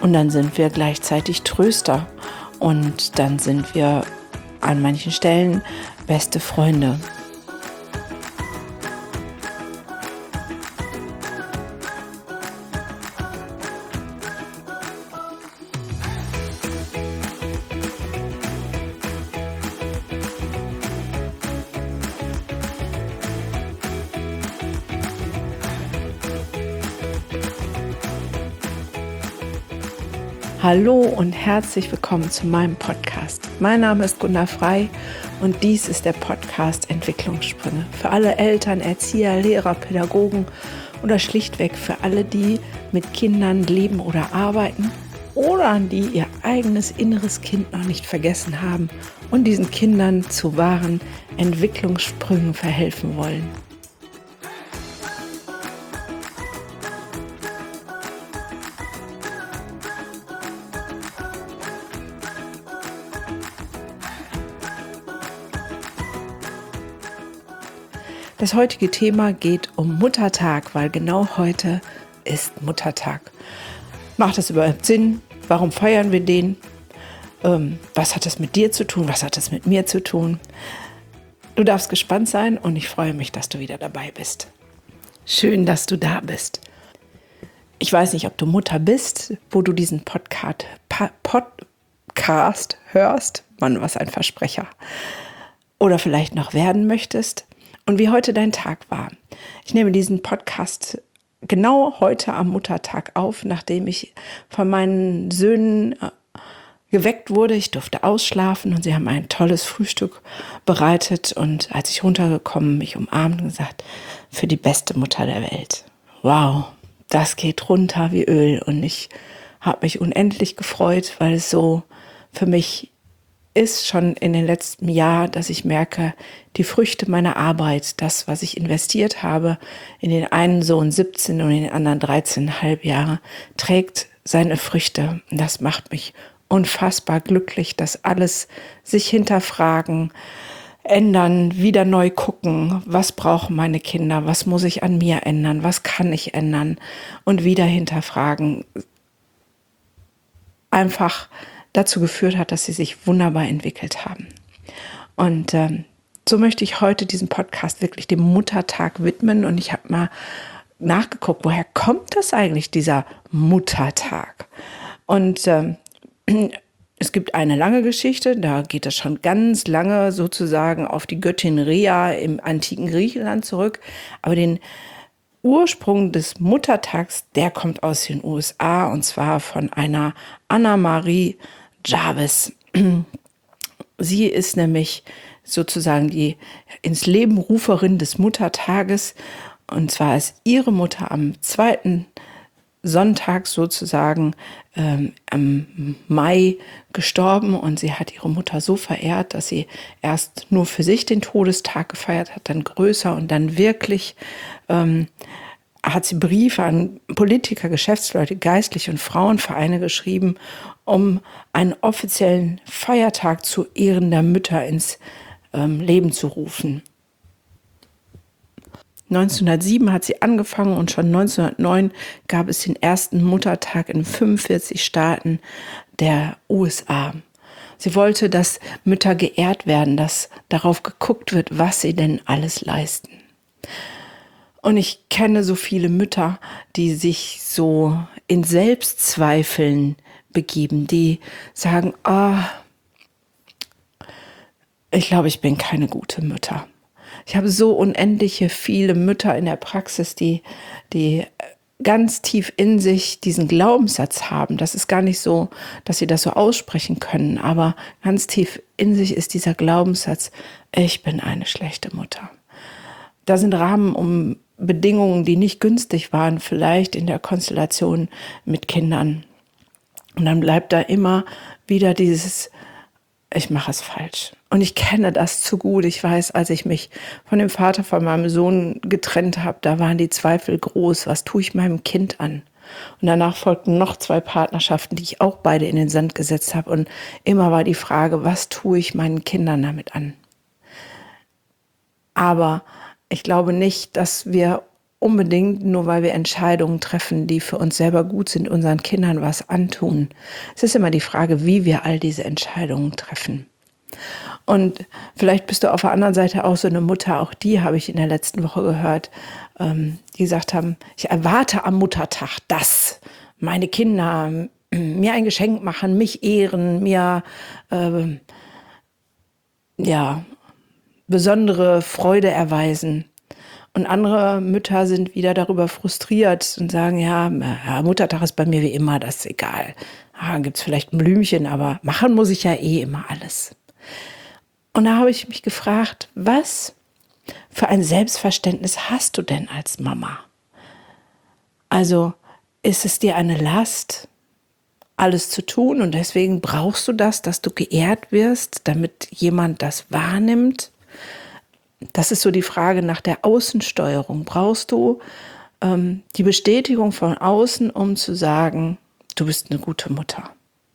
Und dann sind wir gleichzeitig Tröster. Und dann sind wir an manchen Stellen beste Freunde. Hallo und herzlich willkommen zu meinem Podcast. Mein Name ist Gunda Frei und dies ist der Podcast Entwicklungssprünge für alle Eltern, Erzieher, Lehrer, Pädagogen oder schlichtweg für alle, die mit Kindern leben oder arbeiten oder an die ihr eigenes inneres Kind noch nicht vergessen haben und diesen Kindern zu wahren Entwicklungssprüngen verhelfen wollen. Das heutige Thema geht um Muttertag, weil genau heute ist Muttertag. Macht das überhaupt Sinn? Warum feiern wir den? Was hat das mit dir zu tun? Was hat das mit mir zu tun? Du darfst gespannt sein und ich freue mich, dass du wieder dabei bist. Schön, dass du da bist. Ich weiß nicht, ob du Mutter bist, wo du diesen Podcast hörst. Mann, was ein Versprecher. Oder vielleicht noch werden möchtest. Und wie heute dein Tag war. Ich nehme diesen Podcast genau heute am Muttertag auf, nachdem ich von meinen Söhnen geweckt wurde. Ich durfte ausschlafen und sie haben ein tolles Frühstück bereitet. Und als ich runtergekommen, mich umarmt und gesagt, für die beste Mutter der Welt. Wow, das geht runter wie Öl. Und ich habe mich unendlich gefreut, weil es so für mich ist schon in den letzten Jahren, dass ich merke, die Früchte meiner Arbeit, das, was ich investiert habe, in den einen Sohn 17 und in den anderen 13,5 Jahre, trägt seine Früchte. Und das macht mich unfassbar glücklich, dass alles sich hinterfragen, ändern, wieder neu gucken, was brauchen meine Kinder, was muss ich an mir ändern, was kann ich ändern und wieder hinterfragen. Einfach dazu geführt hat, dass sie sich wunderbar entwickelt haben. Und so möchte ich heute diesen Podcast wirklich dem Muttertag widmen. Und ich habe mal nachgeguckt, woher kommt das eigentlich, dieser Muttertag? Und es gibt eine lange Geschichte, da geht es schon ganz lange sozusagen auf die Göttin Rhea im antiken Griechenland zurück. Aber den Ursprung des Muttertags, der kommt aus den USA und zwar von einer Anna Marie Jarvis. Sie ist nämlich sozusagen die ins Leben Ruferin des Muttertages. Und zwar ist ihre Mutter am zweiten Sonntag sozusagen im Mai gestorben. Und sie hat ihre Mutter so verehrt, dass sie erst nur für sich den Todestag gefeiert hat, dann größer und dann wirklich hat sie Briefe an Politiker, Geschäftsleute, Geistliche und Frauenvereine geschrieben, um einen offiziellen Feiertag zu Ehren der Mütter ins Leben zu rufen. 1907 hat sie angefangen und schon 1909 gab es den ersten Muttertag in 45 Staaten der USA. Sie wollte, dass Mütter geehrt werden, dass darauf geguckt wird, was sie denn alles leisten. Und ich kenne so viele Mütter, die sich so in Selbstzweifeln begeben, die sagen, ich glaube, ich bin keine gute Mutter. Ich habe so unendliche viele Mütter in der Praxis, die ganz tief in sich diesen Glaubenssatz haben. Das ist gar nicht so, dass sie das so aussprechen können, aber ganz tief in sich ist dieser Glaubenssatz, ich bin eine schlechte Mutter. Da sind Rahmenbedingungen, die nicht günstig waren, vielleicht in der Konstellation mit Kindern. Und dann bleibt da immer wieder dieses, ich mache es falsch. Und ich kenne das zu gut. Ich weiß, als ich mich von dem Vater von meinem Sohn getrennt habe, da waren die Zweifel groß. Was tue ich meinem Kind an? Und danach folgten noch 2 Partnerschaften, die ich auch beide in den Sand gesetzt habe. Und immer war die Frage, was tue ich meinen Kindern damit an? Aber ich glaube nicht, dass wir unbedingt, nur weil wir Entscheidungen treffen, die für uns selber gut sind, unseren Kindern was antun. Es ist immer die Frage, wie wir all diese Entscheidungen treffen. Und vielleicht bist du auf der anderen Seite auch so eine Mutter, auch die habe ich in der letzten Woche gehört, die gesagt haben, ich erwarte am Muttertag, dass meine Kinder mir ein Geschenk machen, mich ehren, mir besondere Freude erweisen. Und andere Mütter sind wieder darüber frustriert und sagen, ja, Muttertag ist bei mir wie immer, das ist egal. Dann gibt es vielleicht ein Blümchen, aber machen muss ich ja eh immer alles. Und da habe ich mich gefragt, was für ein Selbstverständnis hast du denn als Mama? Also ist es dir eine Last, alles zu tun und deswegen brauchst du das, dass du geehrt wirst, damit jemand das wahrnimmt? Das ist so die Frage nach der Außensteuerung. Brauchst du die Bestätigung von außen, um zu sagen, du bist eine gute Mutter?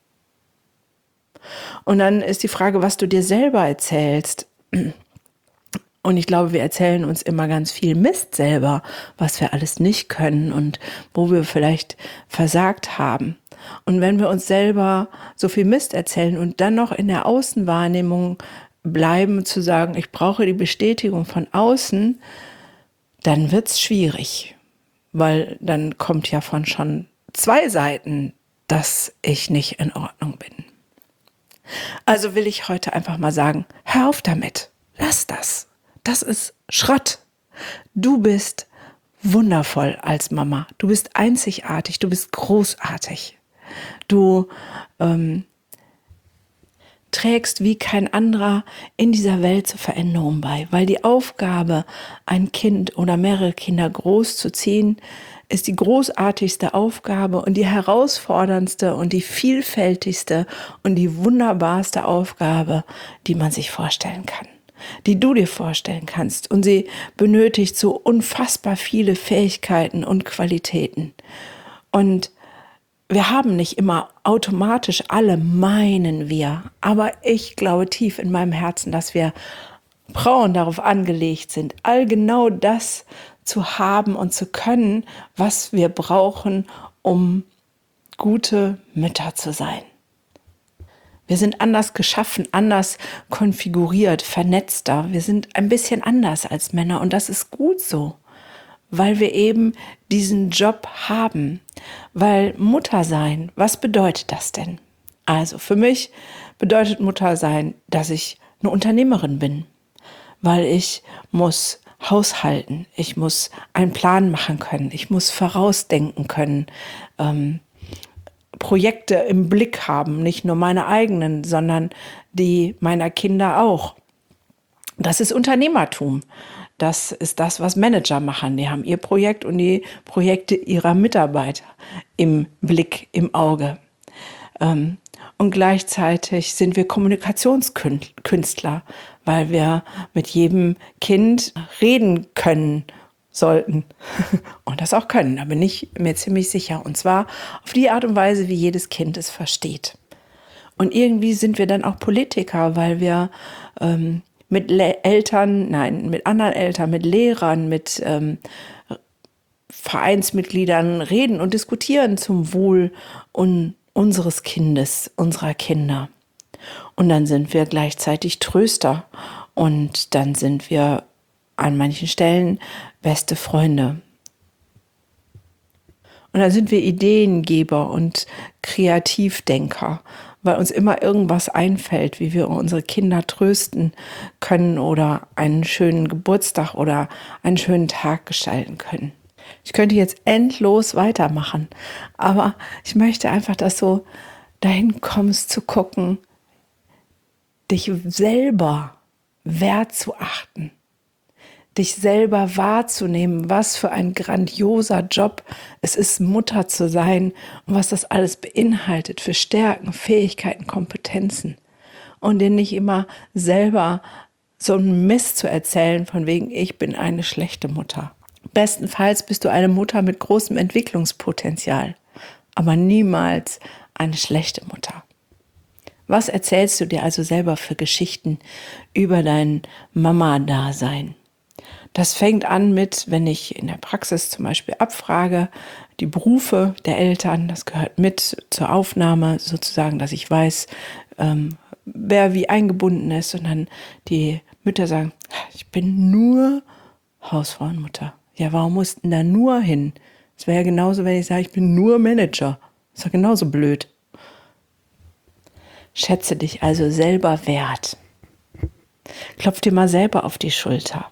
Und dann ist die Frage, was du dir selber erzählst. Und ich glaube, wir erzählen uns immer ganz viel Mist selber, was wir alles nicht können und wo wir vielleicht versagt haben. Und wenn wir uns selber so viel Mist erzählen und dann noch in der Außenwahrnehmung bleiben, zu sagen, ich brauche die Bestätigung von außen, dann wird's schwierig. Weil dann kommt ja von schon 2 Seiten, dass ich nicht in Ordnung bin. Also will ich heute einfach mal sagen, hör auf damit, lass das. Das ist Schrott. Du bist wundervoll als Mama. Du bist einzigartig, du bist großartig. Du trägst wie kein anderer in dieser Welt zur Veränderung bei, weil die Aufgabe, ein Kind oder mehrere Kinder großzuziehen, ist die großartigste Aufgabe und die herausforderndste und die vielfältigste und die wunderbarste Aufgabe, die man sich vorstellen kann, die du dir vorstellen kannst. Und sie benötigt so unfassbar viele Fähigkeiten und Qualitäten. Und wir haben nicht immer automatisch alle, meinen wir. Aber ich glaube tief in meinem Herzen, dass wir Frauen darauf angelegt sind, all genau das zu haben und zu können, was wir brauchen, um gute Mütter zu sein. Wir sind anders geschaffen, anders konfiguriert, vernetzter. Wir sind ein bisschen anders als Männer und das ist gut so, weil wir eben diesen Job haben. Weil Mutter sein, was bedeutet das denn? Also für mich bedeutet Mutter sein, dass ich eine Unternehmerin bin, weil ich muss haushalten, ich muss einen Plan machen können, ich muss vorausdenken können, Projekte im Blick haben, nicht nur meine eigenen, sondern die meiner Kinder auch. Das ist Unternehmertum. Das ist das, was Manager machen. Die haben ihr Projekt und die Projekte ihrer Mitarbeiter im Blick, im Auge. Und gleichzeitig sind wir Kommunikationskünstler, weil wir mit jedem Kind reden können sollten und das auch können. Da bin ich mir ziemlich sicher. Und zwar auf die Art und Weise, wie jedes Kind es versteht. Und irgendwie sind wir dann auch Politiker, weil wir mit anderen Eltern, mit Lehrern, mit Vereinsmitgliedern reden und diskutieren zum Wohl unseres Kindes, unserer Kinder. Und dann sind wir gleichzeitig Tröster und dann sind wir an manchen Stellen beste Freunde. Und dann sind wir Ideengeber und Kreativdenker, weil uns immer irgendwas einfällt, wie wir unsere Kinder trösten können oder einen schönen Geburtstag oder einen schönen Tag gestalten können. Ich könnte jetzt endlos weitermachen, aber ich möchte einfach, dass du dahin kommst zu gucken, dich selber wertzuachten, dich selber wahrzunehmen, was für ein grandioser Job es ist, Mutter zu sein und was das alles beinhaltet für Stärken, Fähigkeiten, Kompetenzen. Und dir nicht immer selber so einen Mist zu erzählen, von wegen, ich bin eine schlechte Mutter. Bestenfalls bist du eine Mutter mit großem Entwicklungspotenzial, aber niemals eine schlechte Mutter. Was erzählst du dir also selber für Geschichten über dein Mama-Dasein? Das fängt an mit, wenn ich in der Praxis zum Beispiel abfrage, die Berufe der Eltern, das gehört mit zur Aufnahme sozusagen, dass ich weiß, wer wie eingebunden ist. Und dann die Mütter sagen, ich bin nur Hausfrau und Mutter. Ja, warum mussten da nur hin? Es wäre ja genauso, wenn ich sage, ich bin nur Manager. Das ist ja genauso blöd. Schätze dich also selber wert. Klopf dir mal selber auf die Schulter.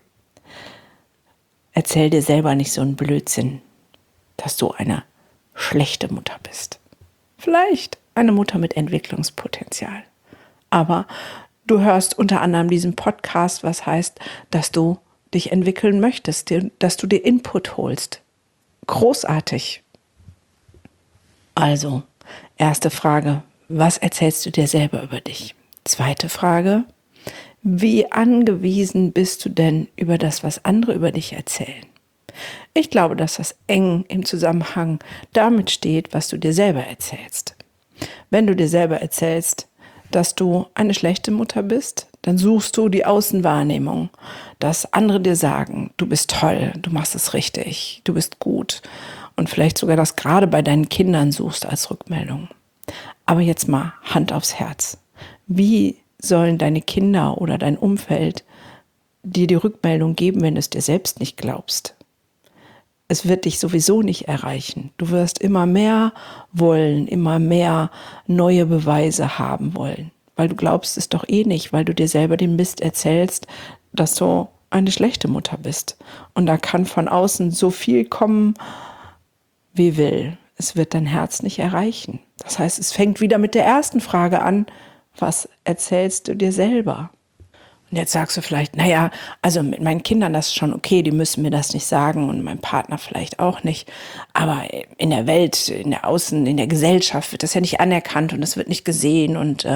Erzähl dir selber nicht so einen Blödsinn, dass du eine schlechte Mutter bist. Vielleicht eine Mutter mit Entwicklungspotenzial. Aber du hörst unter anderem diesen Podcast, was heißt, dass du dich entwickeln möchtest, dass du dir Input holst. Großartig. Also, erste Frage, was erzählst du dir selber über dich? Zweite Frage, wie angewiesen bist du denn über das, was andere über dich erzählen? Ich glaube, dass das eng im Zusammenhang damit steht, was du dir selber erzählst. Wenn du dir selber erzählst, dass du eine schlechte Mutter bist, dann suchst du die Außenwahrnehmung, dass andere dir sagen, du bist toll, du machst es richtig, du bist gut und vielleicht sogar das gerade bei deinen Kindern suchst als Rückmeldung. Aber jetzt mal Hand aufs Herz. Wie sollen deine Kinder oder dein Umfeld dir die Rückmeldung geben, wenn du es dir selbst nicht glaubst? Es wird dich sowieso nicht erreichen. Du wirst immer mehr wollen, immer mehr neue Beweise haben wollen, weil du glaubst es doch eh nicht, weil du dir selber den Mist erzählst, dass du eine schlechte Mutter bist. Und da kann von außen so viel kommen, wie will. Es wird dein Herz nicht erreichen. Das heißt, es fängt wieder mit der ersten Frage an, was erzählst du dir selber? Und jetzt sagst du vielleicht, naja, also mit meinen Kindern das ist schon okay, die müssen mir das nicht sagen und meinem Partner vielleicht auch nicht. Aber in der Welt, in der in der Gesellschaft wird das ja nicht anerkannt und es wird nicht gesehen und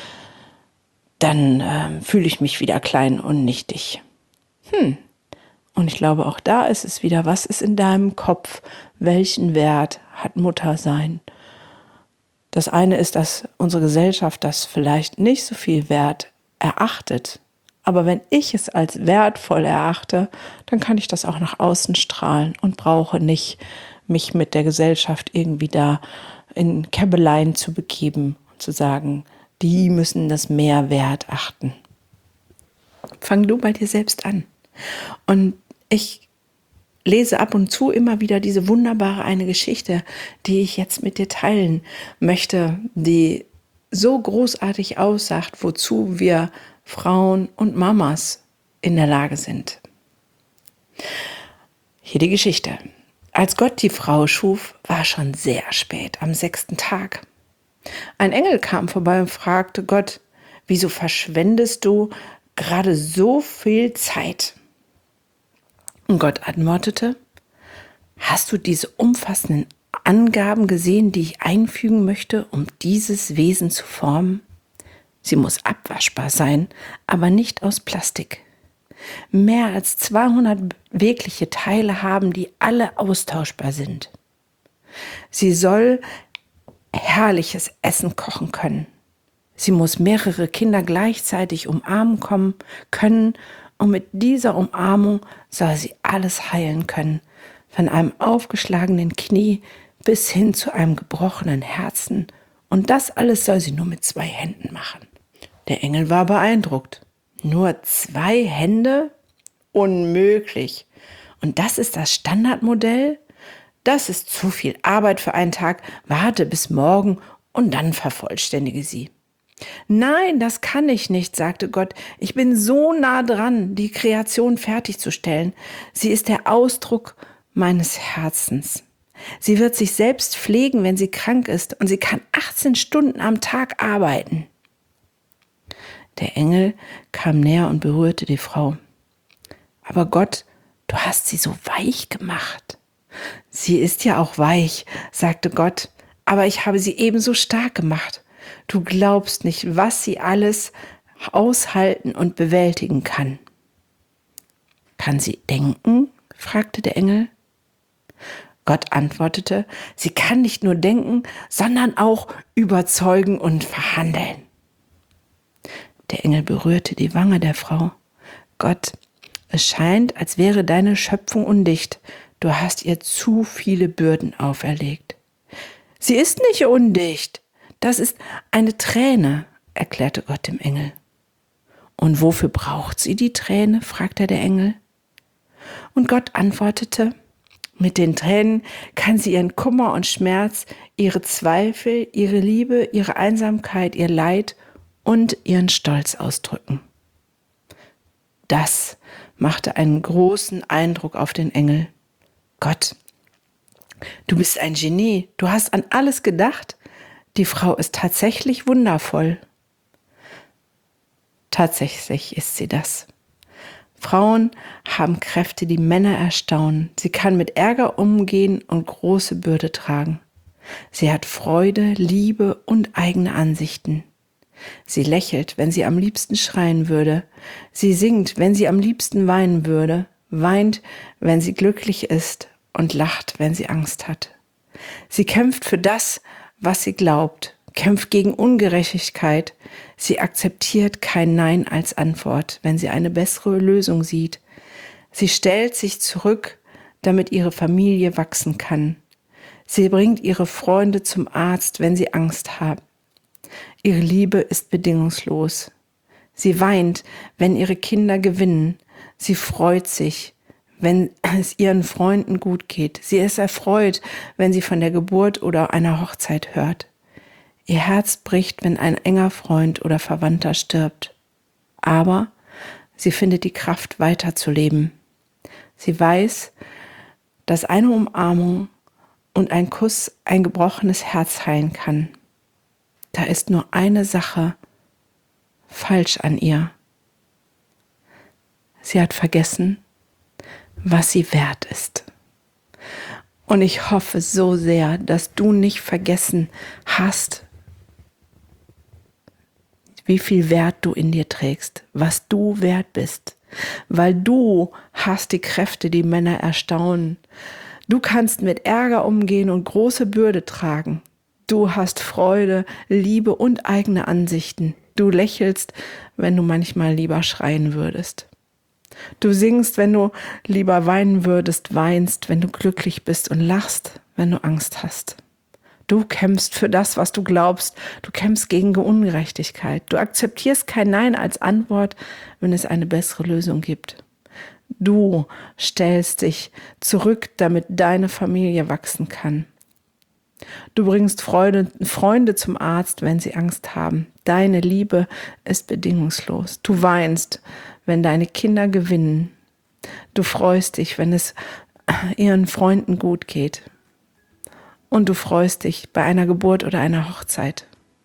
dann fühle ich mich wieder klein und nichtig. Und ich glaube, auch da ist es wieder, was ist in deinem Kopf? Welchen Wert hat Muttersein? Das eine ist, dass unsere Gesellschaft das vielleicht nicht so viel wert erachtet. Aber wenn ich es als wertvoll erachte, dann kann ich das auch nach außen strahlen und brauche nicht, mich mit der Gesellschaft irgendwie da in Käbeleien zu begeben und zu sagen, die müssen das mehr wert achten. Fang du bei dir selbst an. Und ich lese ab und zu immer wieder diese wunderbare eine Geschichte, die ich jetzt mit dir teilen möchte, die so großartig aussagt, wozu wir Frauen und Mamas in der Lage sind. Hier die Geschichte. Als Gott die Frau schuf, war schon sehr spät, am 6. Tag. Ein Engel kam vorbei und fragte Gott, wieso verschwendest du gerade so viel Zeit? Und Gott antwortete, hast du diese umfassenden Angaben gesehen, die ich einfügen möchte, um dieses Wesen zu formen? Sie muss abwaschbar sein, aber nicht aus Plastik. Mehr als 200 bewegliche Teile haben, die alle austauschbar sind. Sie soll herrliches Essen kochen können. Sie muss mehrere Kinder gleichzeitig umarmen können und mit dieser Umarmung soll sie alles heilen können, von einem aufgeschlagenen Knie bis hin zu einem gebrochenen Herzen. Und das alles soll sie nur mit 2 Händen machen. Der Engel war beeindruckt. Nur 2 Hände? Unmöglich. Und das ist das Standardmodell? Das ist zu viel Arbeit für einen Tag. Warte bis morgen und dann vervollständige sie. Nein, das kann ich nicht, sagte Gott. Ich bin so nah dran, die Kreation fertigzustellen. Sie ist der Ausdruck meines Herzens. Sie wird sich selbst pflegen, wenn sie krank ist, und sie kann 18 Stunden am Tag arbeiten. Der Engel kam näher und berührte die Frau. Aber Gott, du hast sie so weich gemacht. Sie ist ja auch weich, sagte Gott, aber ich habe sie ebenso stark gemacht. Du glaubst nicht, was sie alles aushalten und bewältigen kann. Kann sie denken? Fragte der Engel. Gott antwortete, sie kann nicht nur denken, sondern auch überzeugen und verhandeln. Der Engel berührte die Wange der Frau. Gott, Es scheint, als wäre deine Schöpfung undicht. Du hast ihr zu viele Bürden auferlegt. Sie ist nicht undicht. Das ist eine Träne, erklärte Gott dem Engel. Und wofür braucht sie die Träne? Fragte der Engel. Und Gott antwortete, mit den Tränen kann sie ihren Kummer und Schmerz, ihre Zweifel, ihre Liebe, ihre Einsamkeit, ihr Leid und ihren Stolz ausdrücken. Das machte einen großen Eindruck auf den Engel. Gott, du bist ein Genie, du hast an alles gedacht. Die Frau ist tatsächlich wundervoll. Tatsächlich ist sie das. Frauen haben Kräfte, die Männer erstaunen. Sie kann mit Ärger umgehen und große Bürde tragen. Sie hat Freude, Liebe und eigene Ansichten. Sie lächelt, wenn sie am liebsten schreien würde. Sie singt, wenn sie am liebsten weinen würde, weint, wenn sie glücklich ist und lacht, wenn sie Angst hat. Sie kämpft für das, was sie glaubt, kämpft gegen Ungerechtigkeit. Sie akzeptiert kein Nein als Antwort, wenn sie eine bessere Lösung sieht. Sie stellt sich zurück, damit ihre Familie wachsen kann. Sie bringt ihre Freunde zum Arzt, wenn sie Angst haben. Ihre Liebe ist bedingungslos. Sie weint, wenn ihre Kinder gewinnen. Sie freut sich, wenn es ihren Freunden gut geht. Sie ist erfreut, wenn sie von der Geburt oder einer Hochzeit hört. Ihr Herz bricht, wenn ein enger Freund oder Verwandter stirbt. Aber sie findet die Kraft, weiterzuleben. Sie weiß, dass eine Umarmung und ein Kuss ein gebrochenes Herz heilen kann. Da ist nur eine Sache falsch an ihr. Sie hat vergessen, was sie wert ist. Und ich hoffe so sehr, dass du nicht vergessen hast, wie viel Wert du in dir trägst, was du wert bist. Weil du hast die Kräfte, die Männer erstaunen. Du kannst mit Ärger umgehen und große Bürde tragen. Du hast Freude, Liebe und eigene Ansichten. Du lächelst, wenn du manchmal lieber schreien würdest. Du singst, wenn du lieber weinen würdest, weinst, wenn du glücklich bist und lachst, wenn du Angst hast. Du kämpfst für das, was du glaubst. Du kämpfst gegen Ungerechtigkeit. Du akzeptierst kein Nein als Antwort, wenn es eine bessere Lösung gibt. Du stellst dich zurück, damit deine Familie wachsen kann. Du bringst Freunde zum Arzt, wenn sie Angst haben. Deine Liebe ist bedingungslos. Du weinst, wenn deine Kinder gewinnen. Du freust dich, wenn es ihren Freunden gut geht. Und du freust dich bei einer Geburt oder einer Hochzeit.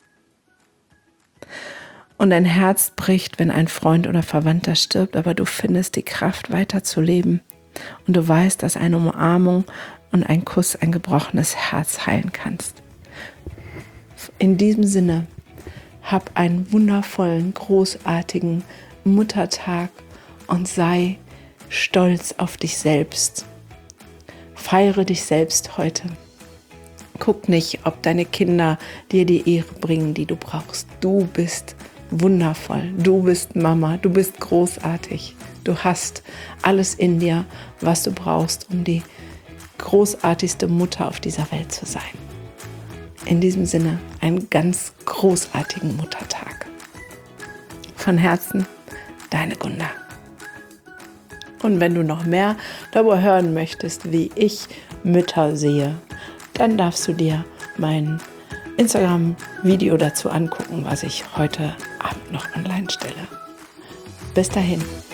Und dein Herz bricht, wenn ein Freund oder Verwandter stirbt, aber du findest die Kraft, weiterzuleben. Und du weißt, dass eine Umarmung und ein Kuss ein gebrochenes Herz heilen kannst. In diesem Sinne, hab einen wundervollen, großartigen Muttertag und sei stolz auf dich selbst. Feiere dich selbst heute. Guck nicht, ob deine Kinder dir die Ehre bringen, die du brauchst. Du bist wundervoll. Du bist Mama. Du bist großartig. Du hast alles in dir, was du brauchst, um die großartigste Mutter auf dieser Welt zu sein. In diesem Sinne, einen ganz großartigen Muttertag. Von Herzen, deine Gunda. Und wenn du noch mehr darüber hören möchtest, wie ich Mütter sehe, dann darfst du dir mein Instagram-Video dazu angucken, was ich heute Abend noch online stelle. Bis dahin.